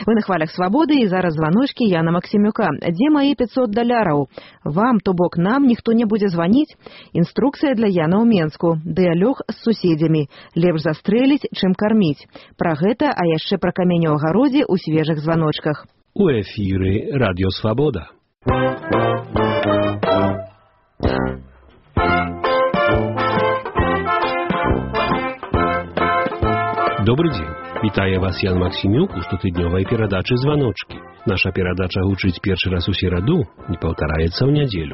Вы на хвалях свабоды, і зараз званочкі Яна Максімюка. Дзе мае $500? Вам, то бок нам, ніхто не будзе званіць? Інструкцыя для Яна ў Менску. Дыялог з суседзямі. Лепш застрэліць, чым карміць. Пра гэта, а яшчэ пра камень у агародзе ў свежых званочках. У эфіры Радіо Свабода. Добрый дзень. Вітае вас Ян Максімюк у штотыднёвай перадачы «Званочкі». Наша перадача гучыць першы раз у сераду і паўтараецца ў нядзелю.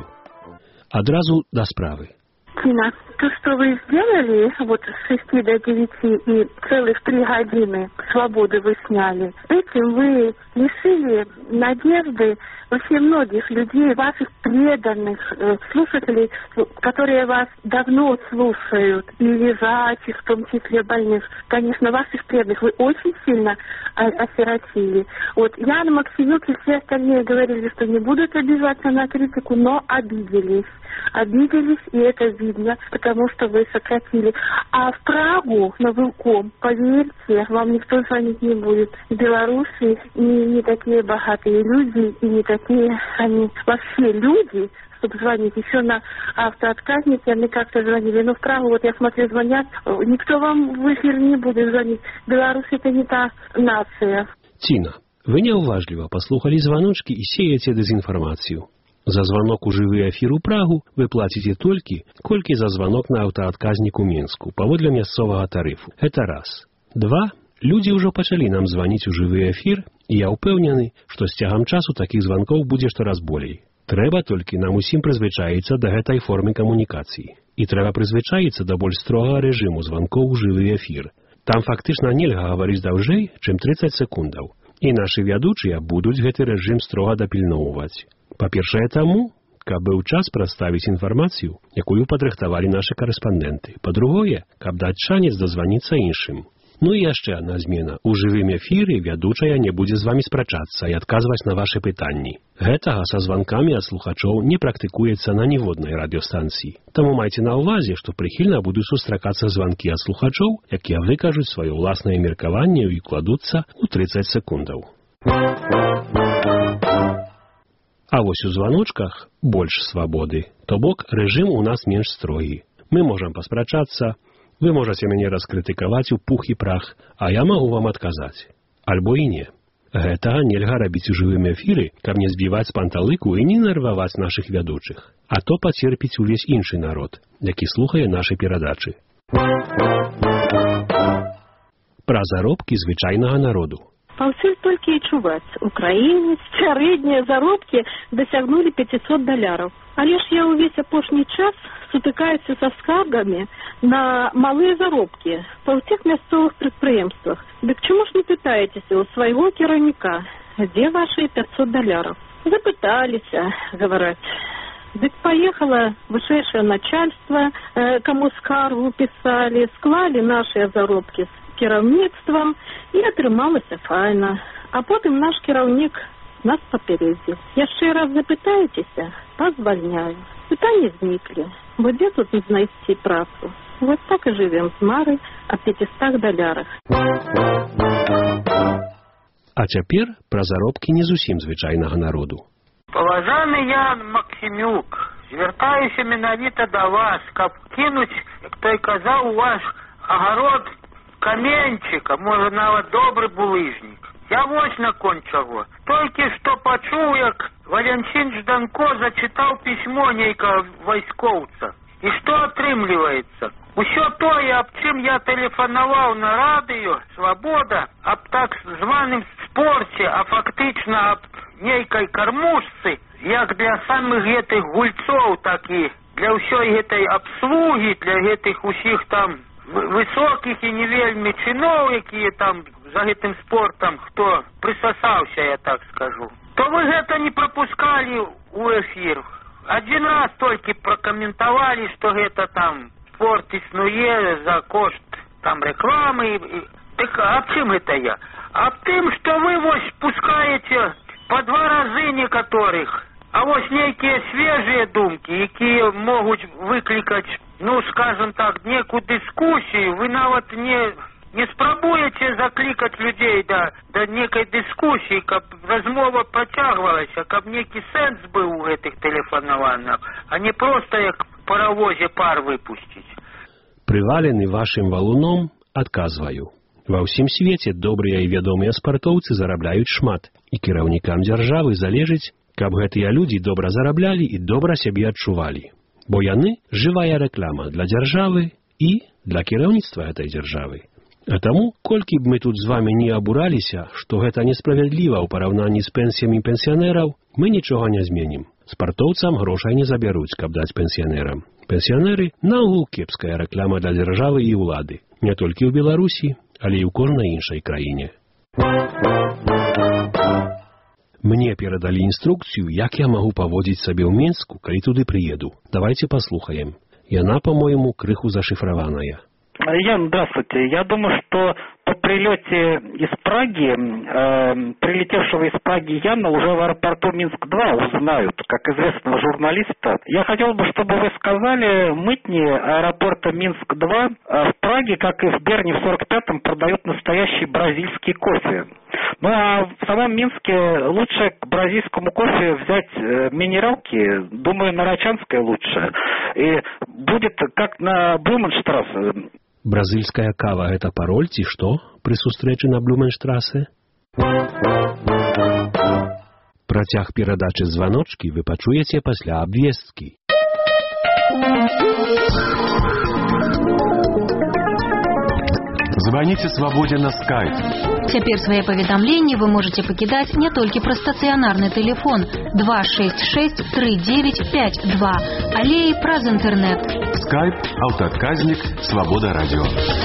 Адразу да справы. Тина, то, что вы сделали вот с 6 до 9 и целых 3 годины свободы вы сняли, этим вы лишили надежды вообще многих людей, ваших преданных слушателей, которые вас давно слушают, и лежачих, в том числе больных. Конечно, ваших преданных вы очень сильно осиротили. Вот Яна Максимюк и все остальные говорили, что не будут обижаться на критику, но обиделись. Обиделись, и это видно, потому что вы сократили. А в Прагу на Вилком, поверьте, вам никто звонить не будет. В Беларуси не такие богатые люди, и не такие они вообще люди, чтобы звонить. Еще на автоотказнике мы как-то звонили. Но в Прагу, вот я смотрю, звонят, никто вам в эфир не будет звонить. Беларусь — это не та нация. Тина, вы неуважливо послухали звоночки и сеете дезинформацию. За звонок у жывы эфір у Прагу вы плаціце толькі, колькі за звонок на аўтаадказнік у Менску, паводле мясцовага тарыфу. Это раз. 2. Людзі ўжо пачалі нам званіць у жывы эфір, і я ўпэўнены, што з цягам часу такіх званкоў будзе штораз болей. Трэба толькі нам усім прызвычаіцца да гэтай формы камунікацыі. І трэба прызвычаіцца да больш строгага рэжыму званкоў у жывы эфір. Там фактычна нельга гаварыць даўжэй, чым 30 секундаў. І нашы вядучыя будуць гэты рэжым строга дапільноўваць. Па-першае таму, каб быў час прадставіць інфармацыю, якую падрыхтавалі нашы карэспандэнты. Па-другое, каб даць шанец дазваніцца іншым. Ну і яшчэ адна змена. У жывым эфіры вядучая не будзе з вамі спрачацца і адказваць на вашы пытанні. Гэтага са званкамі ад слухачоў не практыкуецца на ніводнай радыёстанцыі. Таму майце на ўвазе, што прыхільна будуць сустракацца званкі ад слухачоў, якія выкажуць сваё ўласнае меркаванне і кладуцца ў 30 секундаў. А вось у званочках больш свабоды, то бок рэжым у нас менш строгі. Мы можам паспрачацца, вы можаце мяне раскрытыкаваць у пух і прах, а я магу вам адказаць. Альбо і не. Гэтага нельга рабіць у жывым эфіры, каб не збіваць з панталыку і не нерваваць нашых вядучых. А то пацерпіць увесь іншы народ, які слухае нашы перадачы. Пра заробкі звычайнага народу. Паўсюль толькі і чуваць. У краіне сярэднія заробкі дасягнулі $500. Але ж я ўвесь апошні час сутыкаюся са скаргамі на малыя заробкі па ўсіх мясцовых прадпрыемствах. Дык чаму ж не пытаецеся ў свайго кіраўніка, дзе вашы $500? Запыталіся, гавараць. Дык паехала вышэйшае начальство, каму скаргу пісалі, склалі нашыя заробкі з кіраўніцтвам, і атрымалася файна. А потым наш кіраўнік нас папярэдзіў. Яшчэ раз запытаецеся, пазвальняю. Пытанні зніклі, бо дзе тут не знайсці працу? Вот так і жывем з марай о $500. А цяпер пра заробкі не зусім звычайнага народу. Паважаны Ян Максімюк, звяртаюся менавіта да вас, каб кінуць, як той казаў, у ваш агарод каменчыка, можа нават добры булыжнік. Я вось наконт чаго. Толькі што пачуў, як Валянцін Жданко зачытаў пісьмо нейкага вайскоўца. І што атрымліваецца? Усё тое, аб чым я тэлефанаваў на радыё «Свабода», аб так званым спорце, а фактычна аб нейкай кармушцы, як для самых гэтых гульцоў, так і для ўсёй гэтай абслугі, для гэтых усіх там высокіх і не вельмі чыноў, якія там за гэтым спортам, хто прысасаўся, я так скажу, то вы гэта не прапускалі ў эфір. Адзін раз толькі пракаментавалі, што гэта там спорт існуе за кошт там рэкламы. Так аб чым гэта я? Аб тым, што вы вось пускаеце па 2 разы некаторых, а вось нейкія свежыя думкі, якія могуць выклікаць, ну, скажем так, некую дыскусію, вы нават не спрабуеце заклікаць людзей да некай дыскусіі, каб размова працягвалася, каб некі сэнс быў у гэтых тэлефанаваннях, а не проста як в паравозе пар выпусціць. Прывалены вашым валуном, адказваю. Ва ўсім свеце добрыя і вядомыя спартоўцы зарабляюць шмат, і кіраўнікам дзяржавы залежыць, каб гэтыя людзі добра зараблялі і добра сябе адчувалі. Бо яны жывая рэклама для дзяржавы і для кіраўніцтва гэтай дзяржавы. А таму, колькі б мы тут з вамі не абураліся, што гэта несправядліва ў параўнанні з пенсіямі пенсіянераў, мы нічога не зменім. Спартоўцам грошай не забяруць, каб даць пенсіянерам. Пенсіянеры наогул кепская рэклама для дзяржавы і ўлады. Не толькі ў Беларусі, але і ў кожнай іншай краіне. Мне перадалі інструкцыю, як я магу паводзіць сабе ў Менску, калі туды прыеду. Давайте послухаем. Яна, по-моему, крыху зашифрованная. Ян, здравствуйте. Я думаю, что по прилете из Праги, прилетевшего из Праги Яна уже в аэропорту Минск-2 узнают, как известного журналиста. Я хотел бы, чтобы вы сказали, мытни аэропорта Минск-2 в Праге, как и в Берне в 45-м, продают настоящий бразильский кофе. Ну а в самом Минске лучше к бразильскому кофе взять минералки, думаю, Нарочанское лучше. И будет как на Блуменштрассе. Бразильская кава – это пароль, ці што, пры сустрэчы на Блуменштрасе? Працяг перадачы званочкі вы пачуеце пасля абвесткі. Звоните «Свободе» на Skype. Цяпер свае паведамленні вы можете пакідаць не толькі пра стацыянарны тэлефон 266 3952, але і праз інтэрнэт. Skype, аўтаадказнік, «Свобода» радио.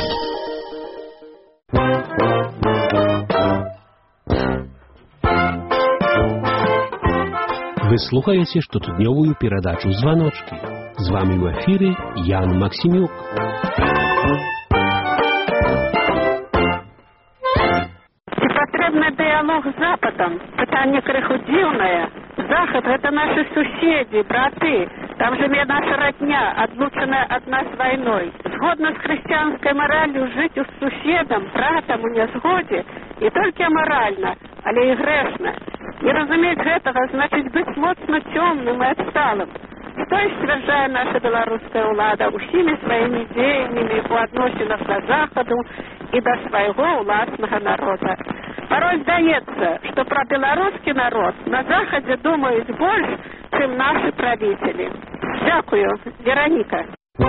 Вы слухаеце штотыднёвую перадачу «Званочкі». З вами ў эфіры Ян Максімюк. Дыялог з Западам. Пытанне крыху дзіўнае. Захад — гэта наши суседзі, браты. Там жыве наша родня, адлучаная ад нас вайной. Згодна з хрысціянскай мараллю жыць з суседам, братам у нязгодзе не толькі амаральна, але і грэшна. Не разумець гэтага значыць быць моцна цёмным і адсталым. Што і сцвярджае наша беларуская ўлада усімі сваімі дзеяннямі ў адносінах да Захаду і да свайго ўласнага народа. Порой здаецца, што пра беларускі народ на Захадзе думаюць больш, чым нашы правителі. Дзякую, Вероніка.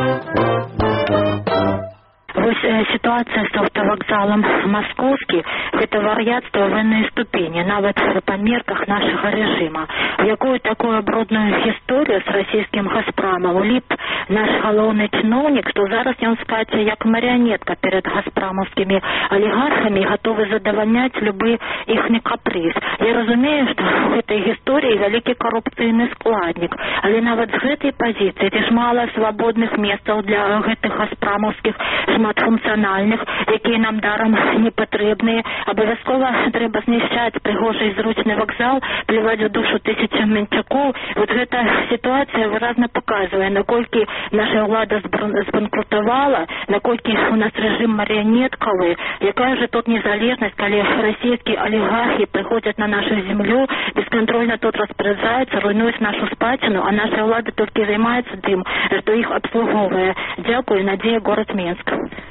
Ситуация с автовокзалом московский – это вар'яцтва военной ступени, нават по мерках нашего режима. В якую такую брудную историю с российским Газпромом улип наш галоўны чиновник, что зараз он скача як марионетка перед газпромовскими олигархами, готовы задовольнять любой их каприз. Я разумею, что в этой истории великий коррупційный складник, але нават с этой позиции это ж мало свободных месцаў для гэтых газпромовских шматфункцыянальных, якія нам даром не патрэбныя. Абавязкова трэба знішчаць прыгожы і зручны вакзал, плеваць у душу тысячам менчакоў. Вот гэта сітуацыя выразна паказвае, наколькі наша ўлада збанкрутавала, наколькі у нас рэжым марыянеткавы, якая же тут незалежнасць, калі расійскія алігархі прыходзяць на нашу землю, бесконтрольна тут распараджаюцца, руйнуюць нашу спадчыну, а наша ўлада толькі займаецца тым, што іх абслугоўвае. Дзякую, Надзея, город Менск.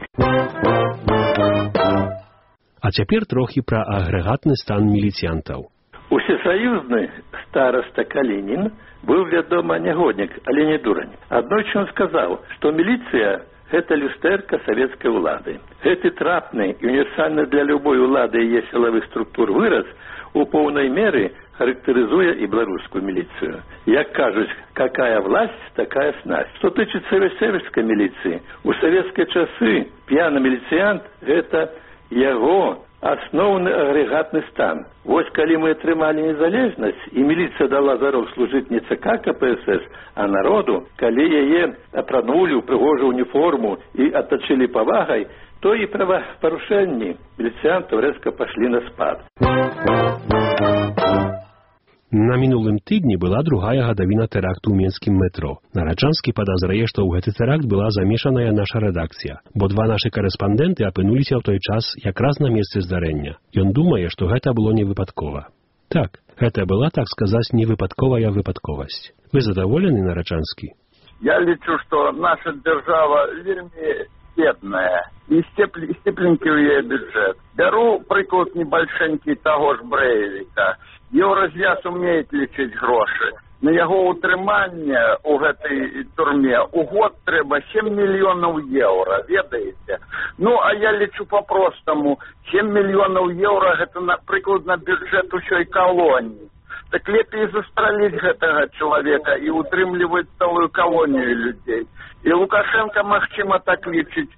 А цяпер трохі пра агрэгатны стан міліцыянтаў. Усесоюзны староста Калинин был, вядома, негодник, але не дурань. Аднойчы он сказал, что милиция – это люстэрка советской улады. Гэты трапны и универсальны для любой улады и силовых структур выраз у полной меры характеризуя и белорусскую милицию. Як кажуть, какая власть, такая снасть. Что тычыцца советской милиции, у советские часы пьяный милициант – это его основны агрэгатны стан. Вось калі мы атрымалі незалежнасць і міліцыя дала зарок служыць не ЦК КПСС, а народу, калі яе апранулі ў прыгожую уніформу і атачылі павагай, то і правапарушэнні міліцыянтаў рэзка пашлі на спад. На мінулым тыдні была другая гадавіна тэракту ў менскім метро. Нарачанскі падазрае, што ў гэты тэракт была замешаная наша рэдакцыя, бо два нашы карэспандэнты апынуліся ў той час якраз на месцы здарэння. Ён думае, што гэта было не выпадкова. Так, гэта была, так сказаць, невыпадковая выпадковасць. Вы задаволены, Нарачанскі? Я лічу, што наша дзяржава вельмі бедная і степленькі ў яе бюджэт. Бяру прыклад небольшенькі таго ж Брэйвіка. Еўразвяз умеет лічыць грошы. На яго ўтрыманне ў гэтай турме у год трэба 7 мільёнаў еўра, ведаеце? Ну, а я лічу по-простаму, 7 мільёнаў еўра гэта, напрыклад, на бюджэт усёй калоніі. Так лепей застраліць гэтага чалавека і утрымліваць цэлую калонію людзей. І Лукашенко, магчыма, так лічыць.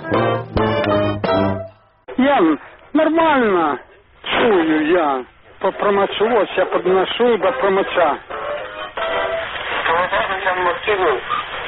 Ян, нормально чую я. По промочу, ось я подношу до промоча. Ян Максимов,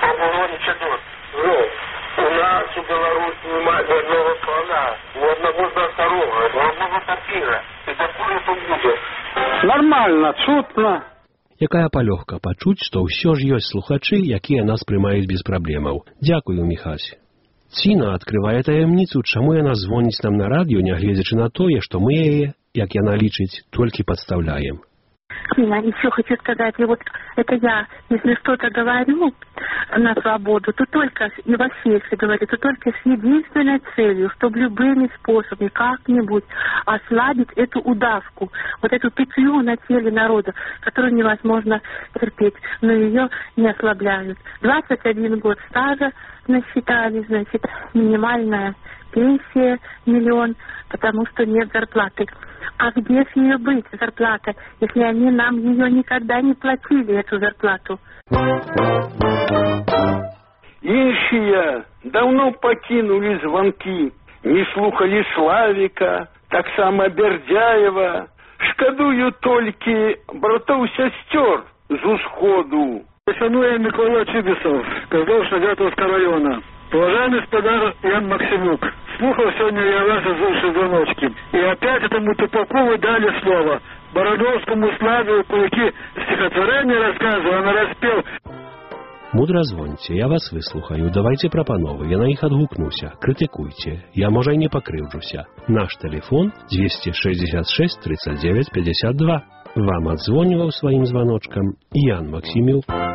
у нас у Беларуси немає ні одного слона, ні одного носорога, ні одного тапіра. І такое то буде. Нормально, чутно. Якая палёгка пачуць, што ўсё ж ёсць слухачы, якія нас прымаюць без праблемаў. Дзякую, Міхась. Ціна адкрывае таямніцу, чаму яна звоніць нам на радыё, нягледзячы на тое, што мы яе, як яна лічыць, толькі подставляем. Я еще хочу сказать, и вот это я, если что-то говорю на свободу, то только, и вообще, если говорю, то только с единственной целью, чтобы любыми способами как-нибудь ослабить эту удавку, вот эту петлю на теле народа, которую невозможно терпеть, но ее не ослабляют. 21 год стажа насчитали, значит, минимальная пенсия 1 миллион, потому что нет зарплаты. А где же ее быть, зарплата, если они нам ее никогда не платили, эту зарплату? Іншыя давно покинули звонки, не слухали Славика, так само Бердяева. Шкадую толькі братоў сясцёр з усходу. Шануе Микола Чибисов, Каздовша Дятовского района. Уважаемый господар Ян Максимюк, слухал сегодня я ваши злые звоночки. И опять этому тупаку вы дали слово. Бородовскому Славе, кулаки стихотворение рассказывал, а нараспел. Мудра звоньце, я вас выслухаю, давайте прапановы, я на іх адгукнуся, крытыкуйце, я, можа, і не пакрыўджуся. Наш телефон 266 39 52. Вам адзвоніваў сваім званочкам Ян Максимюк.